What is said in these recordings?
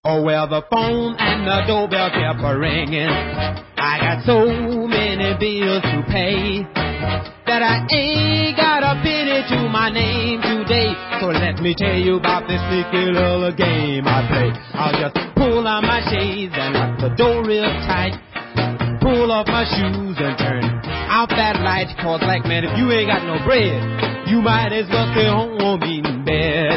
Oh, well, the phone and the doorbell kept ringing. I got so many bills to pay that I ain't got a penny to my name today. So let me tell you about this sneaky little game I play. I'll just pull on my shades and lock the door real tight. Pull off my shoes and turn out that light. Cause like, man, if you ain't got no bread, you might as well stay home eating bed.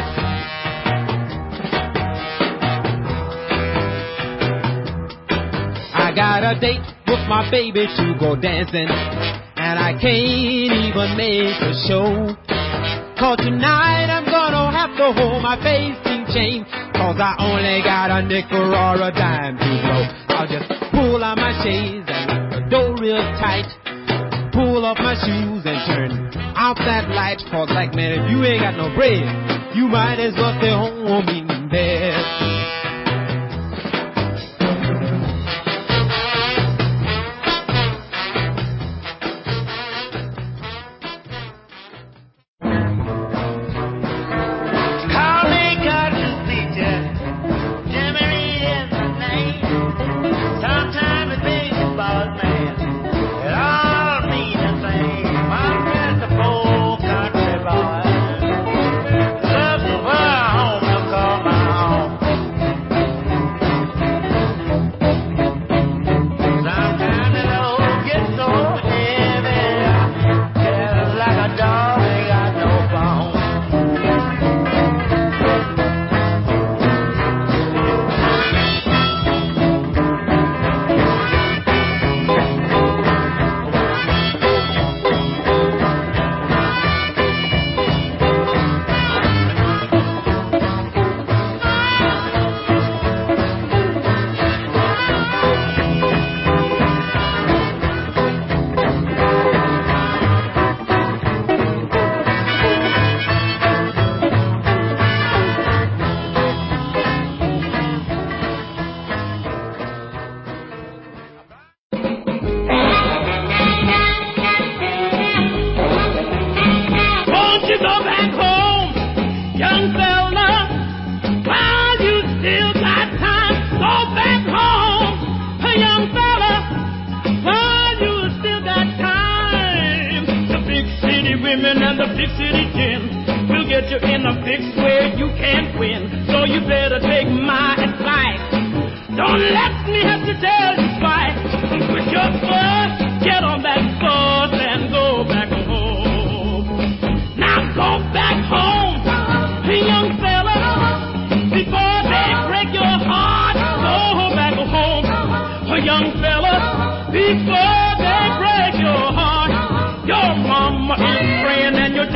I got a date with my baby to go dancing, and I can't even make a show. Cause tonight I'm gonna have to hold my facing chain, cause I only got a nickel or a dime to blow. I'll just pull on my shades and lock the door real tight. Pull off my shoes and turn out that light. Cause like, man, if you ain't got no bread, you might as well stay home eating bed.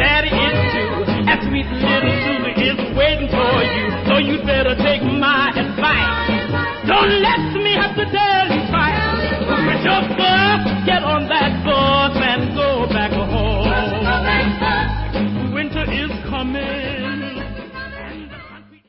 Sweet little Susie is waiting for you, so you better take my advice.